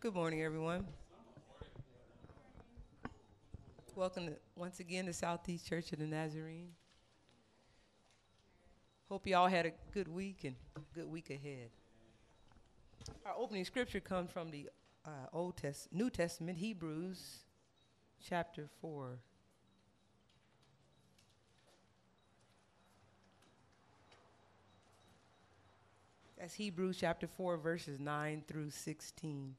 Good morning, everyone. Welcome once again to Southeast Church of the Nazarene. Hope you all had a good week and a good week ahead. Our opening scripture comes from the New Testament, Hebrews chapter 4. That's Hebrews chapter 4, verses 9 through 16.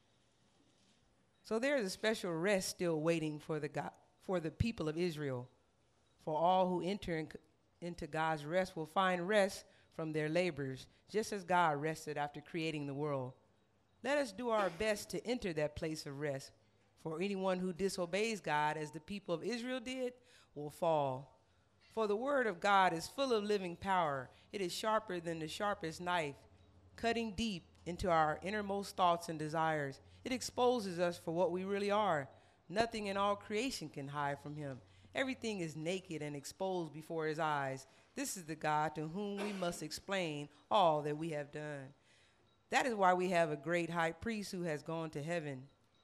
So there is a special rest still waiting for the people of Israel. For all who enter into God's rest will find rest from their labors, just as God rested after creating the world. Let us do our best to enter that place of rest. For anyone who disobeys God, as the people of Israel did, will fall. For the word of God is full of living power. It is sharper than the sharpest knife, cutting deep into our innermost thoughts and desires. It exposes us for what we really are. Nothing in all creation can hide from him. Everything is naked and exposed before his eyes. This is the God to whom we must explain all that we have done. That is why we have a great high priest who has gone to heaven,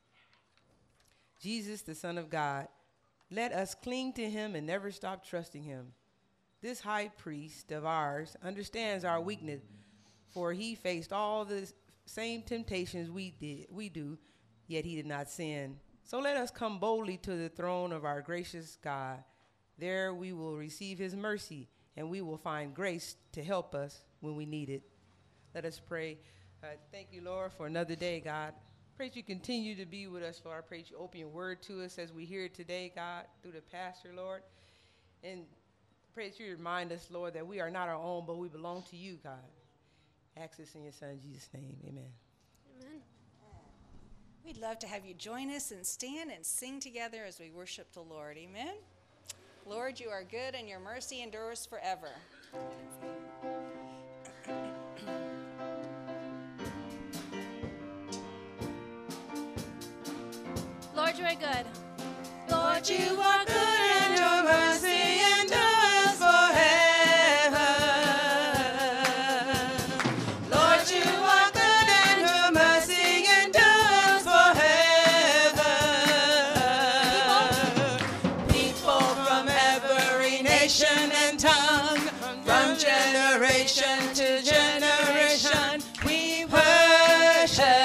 Jesus, the Son of God. Let us cling to him and never stop trusting him. This high priest of ours understands our weakness, for he faced all the same temptations we do, yet he did not sin. So let us come boldly to the throne of our gracious God. There we will receive his mercy, and we will find grace to help us when we need it. Let us pray. Thank you, Lord, for another day, God. Pray that you continue to be with us, Lord. I pray that you open your word to us as we hear it today, God, through the pastor, Lord. And pray that you remind us, Lord, that we are not our own, but we belong to you, God. Ask this in your son, Jesus' name. Amen. Amen. We'd love to have you join us and stand and sing together as we worship the Lord. Amen. Lord, you are good and your mercy endures forever. Lord, you are good. Lord, you are good and your mercy endures forever. Lord, you are good and your mercy endures forever. People from every nation and tongue, from generation to generation, we worship.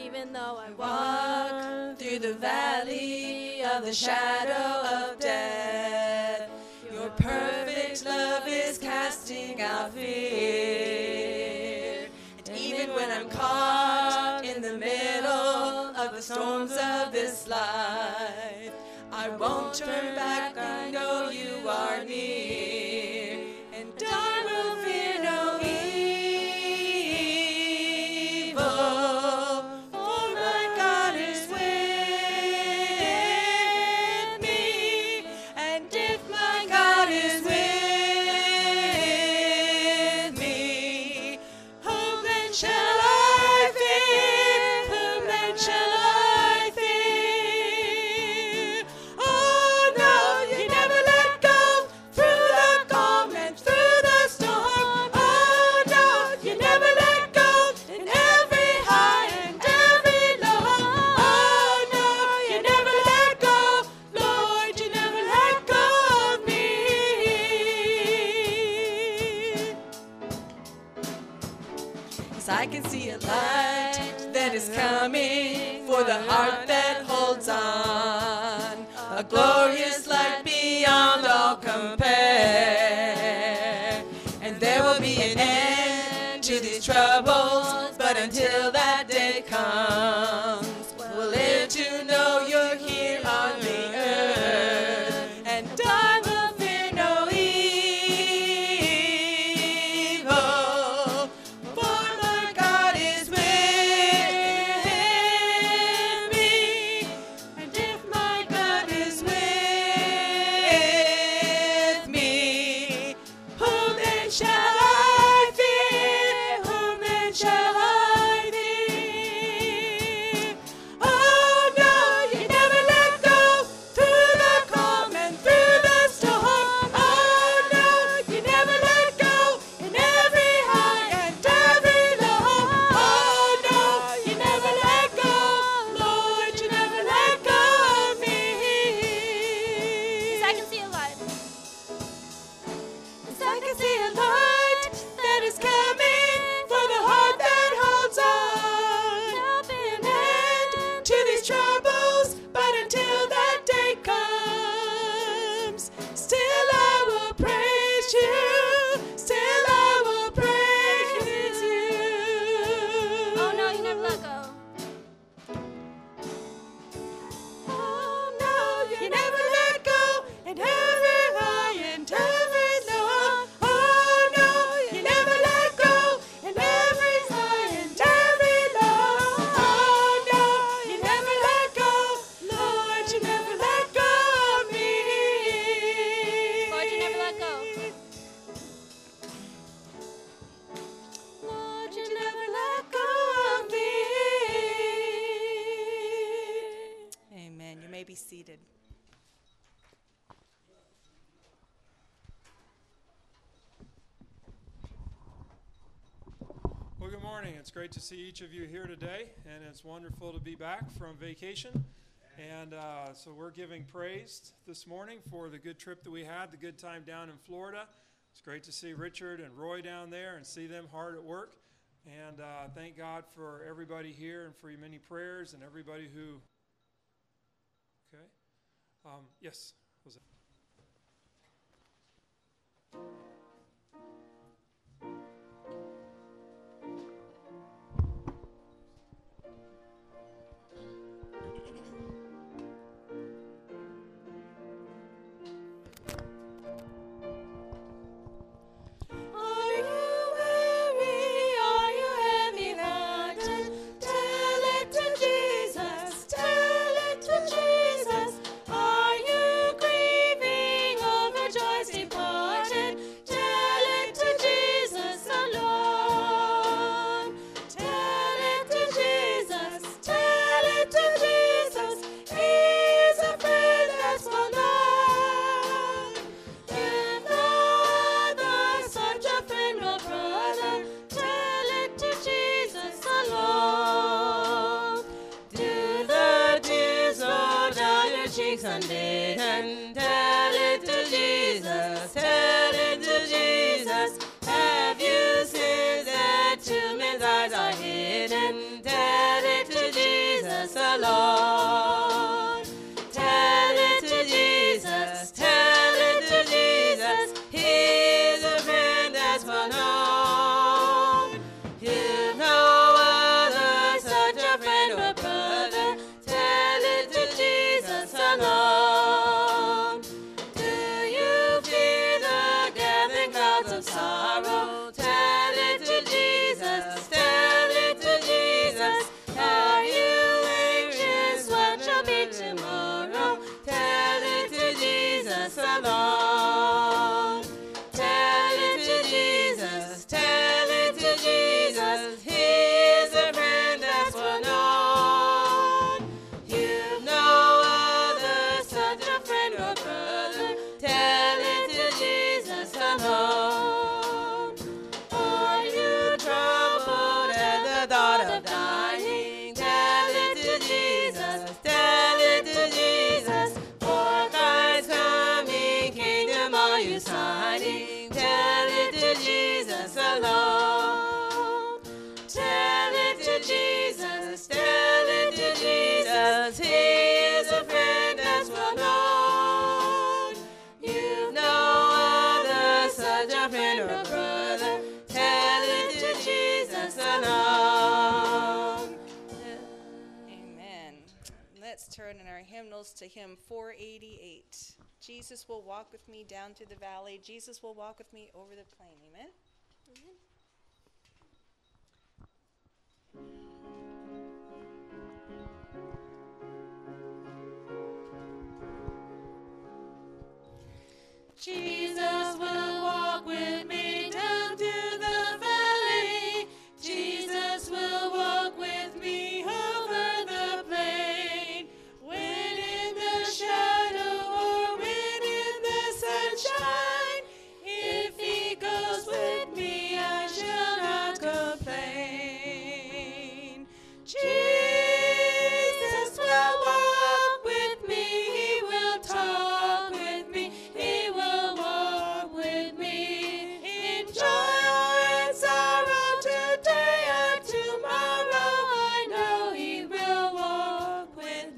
Even though I Walk through the valley of the shadow of death. Your perfect love is casting out fear. And even when I'm caught in the middle of the storms of this life, I won't turn back. I know you are near, and I will fear no evil, for my God is with me. And if my God is with me, whom then shall I fear? Whom then shall I fear? Oh no, you never let go through the calm and through the storm. Oh no, you never let go in every high and every low. Oh no, you never let go, Lord, you never let go of me. 'Cause I can see a light that is coming for the heart that holds on. A glorious light beyond all compare. And there will be an end to these troubles, but until that day comes, we'll live to know you're here on the earth. And I will fear no evil, for my God is with me. And if my God is with me, whom then shall I fear? Whom then shall I fear? Oh no, you never let go through the calm and through the storm. Oh no, you never let go in every high and every low. Oh no, you never let go, Lord, you never let go of me. 'Cause I can see a light. 'Cause I can see a light that is coming for the heart that holds on. There'll be an end to these troubles, but until that day comes, still I will praise you. Still I will praise you. Oh no, you never let go. Oh no, you never let go in every high and every low. Oh no, you never let go in every high and every low. Oh no, you never let go, Lord, you never let go of me. Lord, you never let go. Lord, you never let go of me. Amen. You may be seated. Well, good morning. It's great to see each of you here today, and it's wonderful to be back from vacation. And so we're giving praise this morning for the good trip that we had, the good time down in Florida. It's great to see Richard and Roy down there and see them hard at work. And thank God for everybody here and for your many prayers and everybody who... Okay. Yes, was it? Are you weary? Are you heavy laden? Tell it to Jesus. Tell it to Jesus. Are you grieved? Lord. Tell it to Jesus, tell it to Jesus, He's a friend that's well known. You've no other such a friend or brother, tell it to Jesus alone. Do you fear the gathering clouds of sorrow? Tell it to Jesus, tell it to Jesus. Are you anxious what shall be tomorrow? Tell it to Jesus alone. Tell it to Jesus, tell it to Jesus. He's a friend that's well known. You've no other such a friend or brother. Tell it to Jesus alone. Are you troubled at the thought of dying? Tell it to Jesus, tell it to Jesus. For Christ's coming kingdom are you signing? Tell it to Jesus alone. Tell it to Jesus, tell it to Jesus. He is a friend that's well known. You've no other such a friend or brother. Tell it to Jesus alone. Amen. Let's turn in our hymnals to hymn 488. Jesus will walk with me down through the valley. Jesus will walk with me over the plain. Amen. Jesus will walk with me down to the valley. Jesus will walk with me over the plain. When in the shadow or when in the sunshine, if he goes with me, I shall not complain. Jesus will walk with me. He will talk with me. He will walk with me in joy or in sorrow, today or tomorrow. I know he will walk with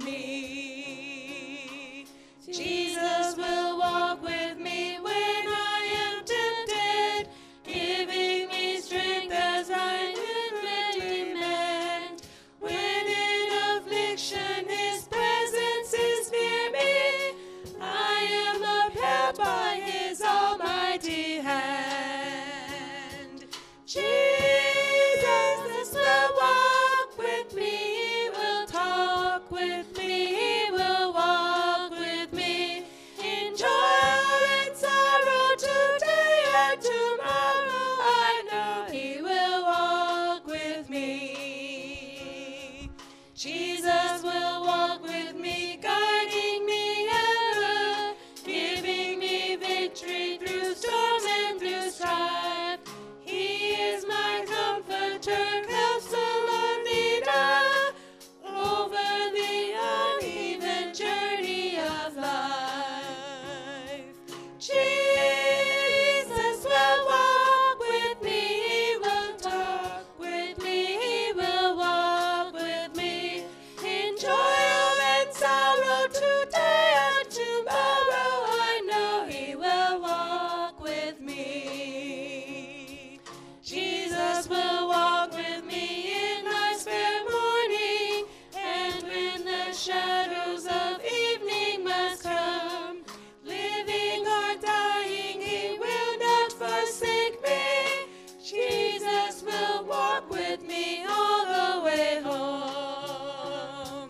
me. Jesus will walk with me when I am tempted, giving me strength as I demand. When in affliction his presence is near me, I am upheld by his almighty hand. Jesus will walk with me, he will talk with me, he will walk with me in joy or in sorrow, today or tomorrow. I know he will walk with me. Jesus will walk with me, guiding me ever, giving me victory through storm and through strife. He is my comforter, counselor, leader, over the uneven journey of life. Jesus will walk with me, he will talk with me, he will walk with me in joy or in sorrow, today or tomorrow. I know he will walk with me. Jesus will walk with me in my spare morning, and when the shadows of evening must come, living or dying, he will not forsake me. Jesus will walk with me all the way home.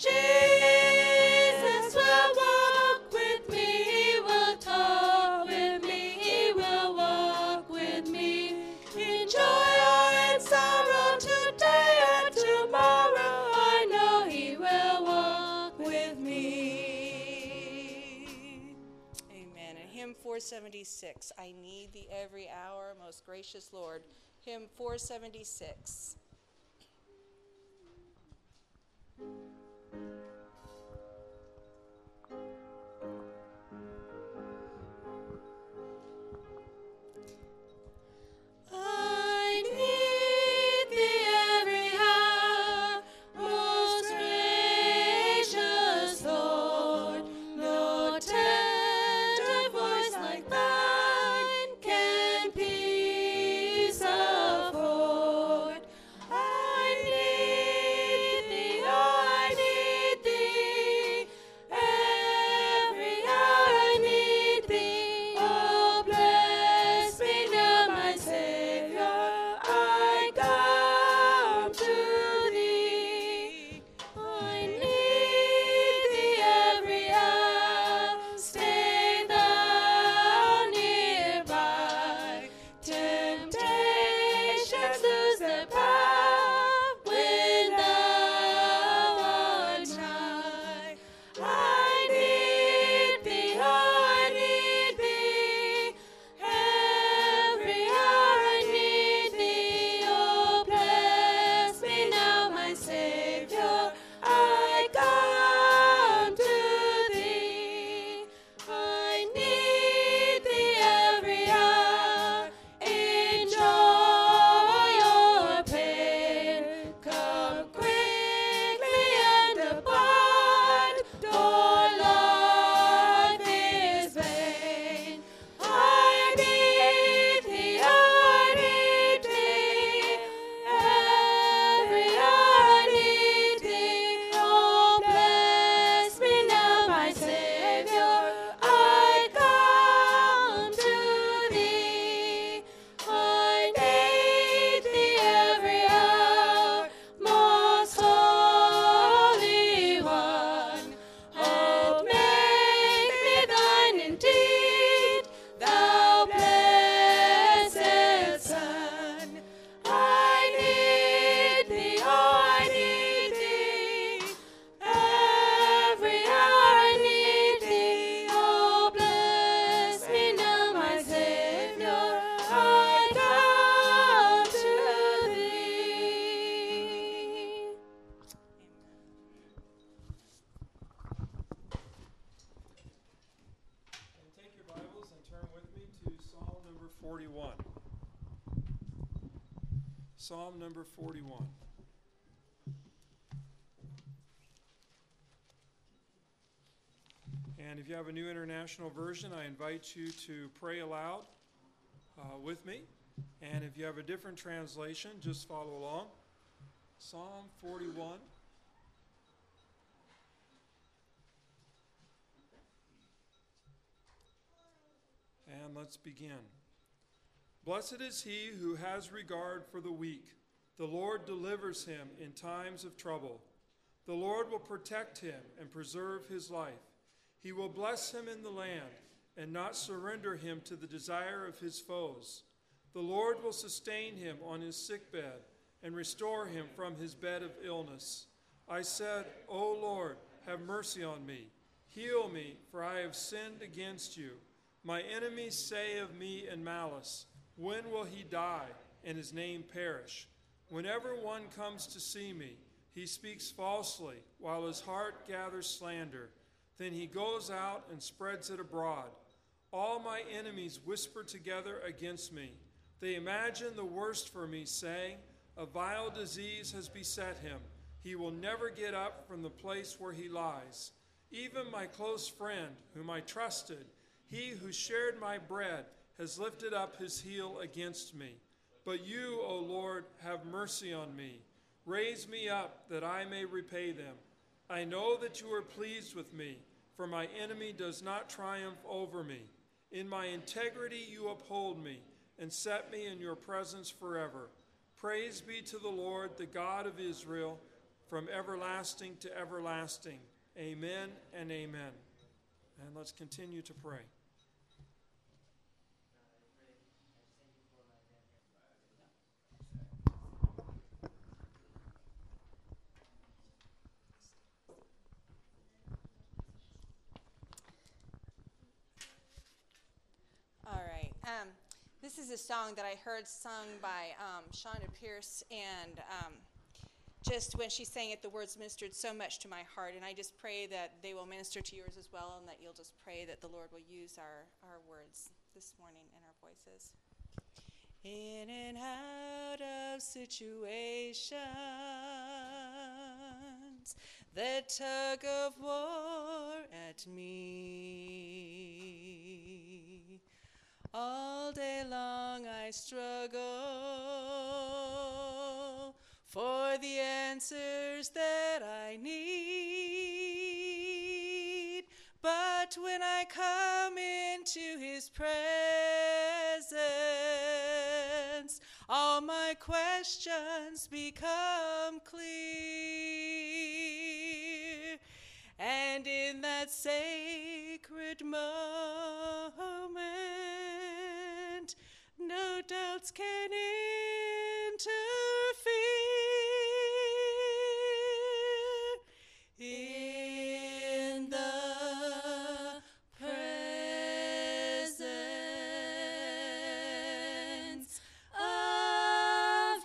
Jesus will walk with me, he will talk with me, he will walk with me in joy or in sorrow, today or tomorrow. I know he will walk with me. Amen. And hymn 476, I need thee every hour, most gracious Lord. Hymn 476. I need thee every hour, most gracious 41. Psalm number 41. And if you have a New International Version, I invite you to pray aloud with me. And if you have a different translation, just follow along. Psalm 41. And let's begin. Blessed is he who has regard for the weak. The Lord delivers him in times of trouble. The Lord will protect him and preserve his life. He will bless him in the land and not surrender him to the desire of his foes. The Lord will sustain him on his sickbed and restore him from his bed of illness. I said, O Lord, have mercy on me. Heal me, for I have sinned against you. My enemies say of me in malice, when will he die and his name perish? Whenever one comes to see me, he speaks falsely while his heart gathers slander. Then he goes out and spreads it abroad. All my enemies whisper together against me. They imagine the worst for me, saying, a vile disease has beset him. He will never get up from the place where he lies. Even my close friend, whom I trusted, he who shared my bread, has lifted up his heel against me. But you, O Lord, have mercy on me. Raise me up that I may repay them. I know that you are pleased with me, for my enemy does not triumph over me. In my integrity you uphold me and set me in your presence forever. Praise be to the Lord, the God of Israel, from everlasting to everlasting. Amen and amen. And let's continue to pray. All right. This is a song that I heard sung by Shonda Pierce, and just when she sang it, the words ministered so much to my heart, and I just pray that they will minister to yours as well, and that you'll just pray that the Lord will use our words this morning in our voices. In and out of situations that tug of war at me, all day long I struggle for the answers that I need. But when I come into his presence, all my questions become clear. And in that sacred moment, no doubts can interfere. In the presence of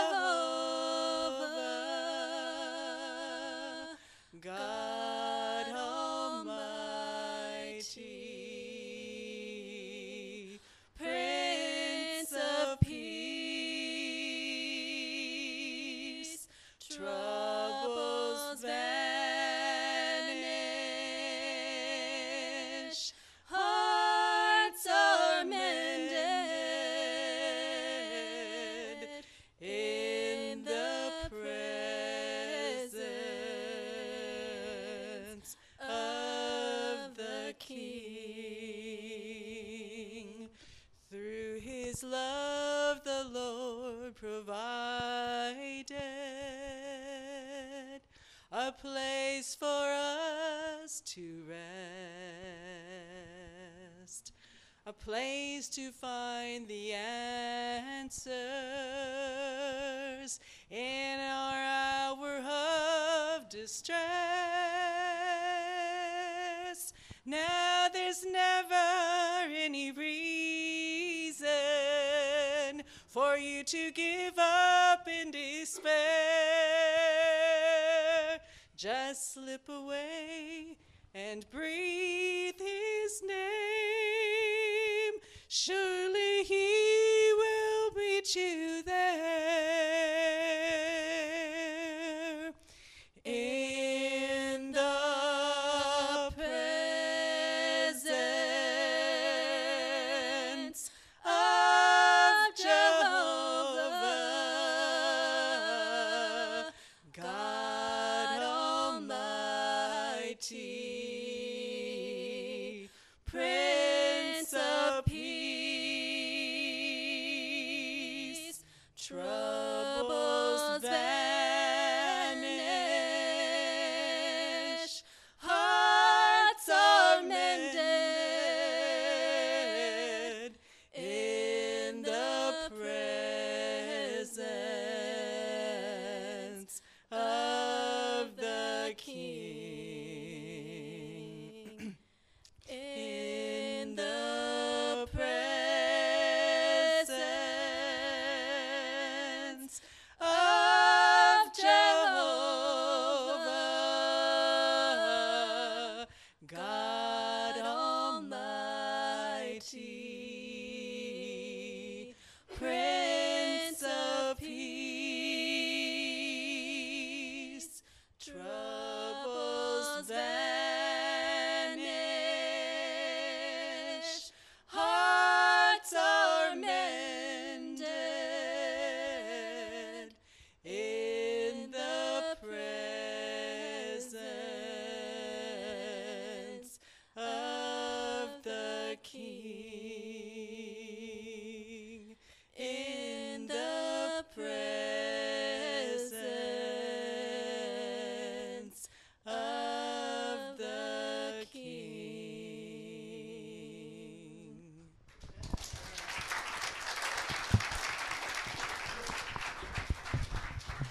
Jehovah, God Almighty, Prince of Peace, troubles vanish, hearts are mended in the presence of the King. Through his love the Lord provided a place for us to rest, a place to find the answers in our hour of distress. Now there's never any reason for you to give up in despair. Just slip away and breathe his name. Surely he you.